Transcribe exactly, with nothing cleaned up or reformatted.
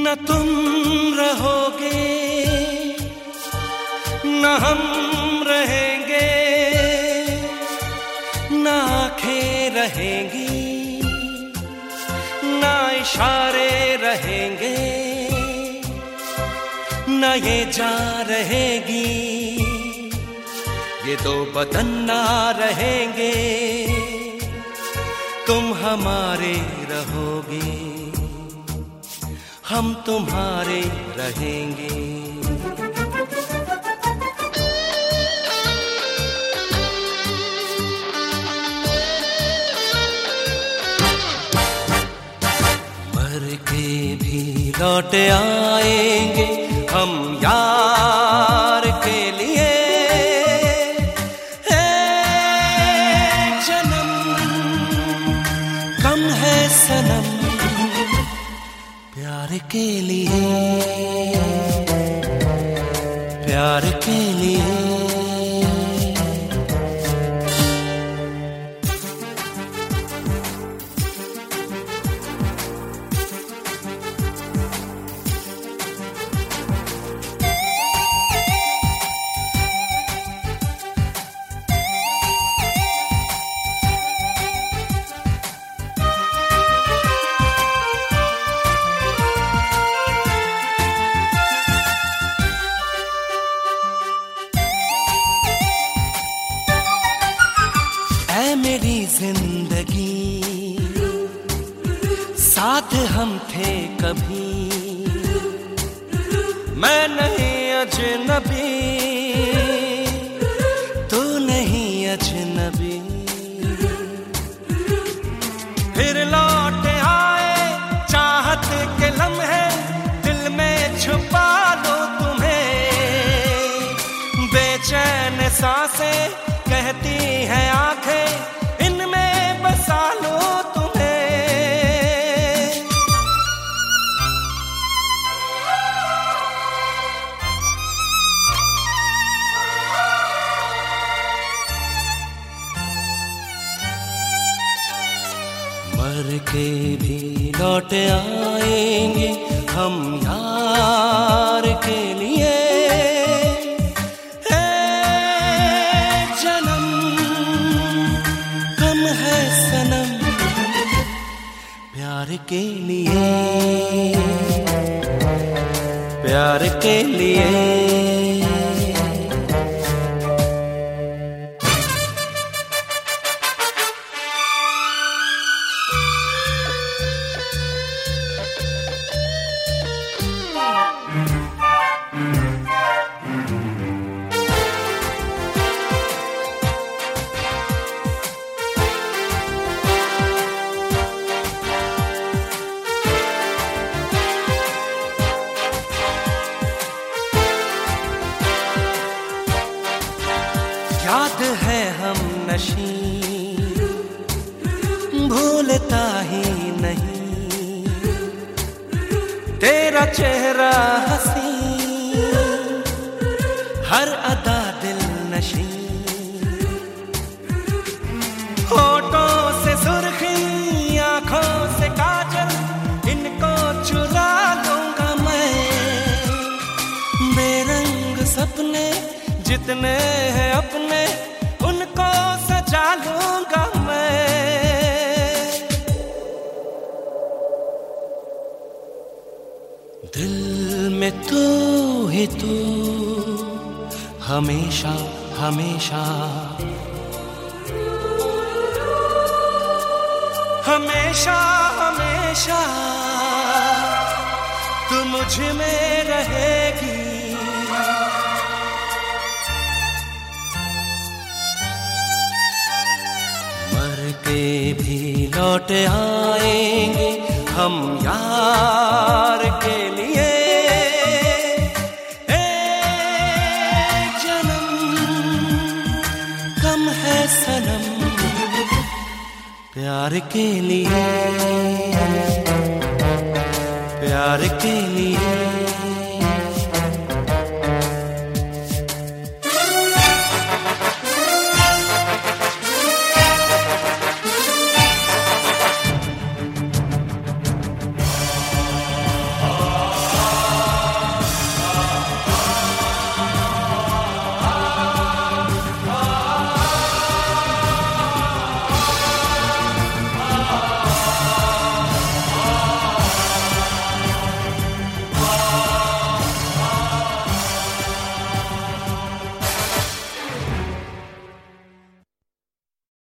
न तुम रहोगे न हम रहेंगे, न आँखें रहेंगी न इशारे रहेंगे, न ये जान रहेगी, ये दो बदन ना रहेंगे। तुम हमारे रहोगे, हम तुम्हारे रहेंगे। मर के भी लौट आएंगे हम यार के लिए, एक जन्म कम है सनम प्यार के लिए, प्यार के लिए। मेरी जिंदगी साथ हम थे कभी, मैं नहीं अजनबी तू नहीं अजनबी। फिर लौट आए चाहत के लम्हे, दिल में छुपा लो तुम्हें, बेचैन सांसें कहती हैं आंखें, इनमें बसा लो तुम्हें। मर के भी लौट आएंगे हम यार के लिए, प्यार के लिए, प्यार के लिए। याद है हम नशी भूलता ही नहीं, तेरा चेहरा हंसी हर अदा दिल नशी, होठों से सुर्खी आंखों से काजल, इनको चुरा लूंगा मैं। बेरंग सपने जितने हैं अपने, उनको सजा लूंगा मैं। दिल में तू ही तू हमेशा हमेशा, हमेशा हमेशा तू मुझ में रहेगी। के भी लौट आएंगे हम यार के लिए, एक जन्म कम है सनम प्यार के लिए, प्यार के लिए।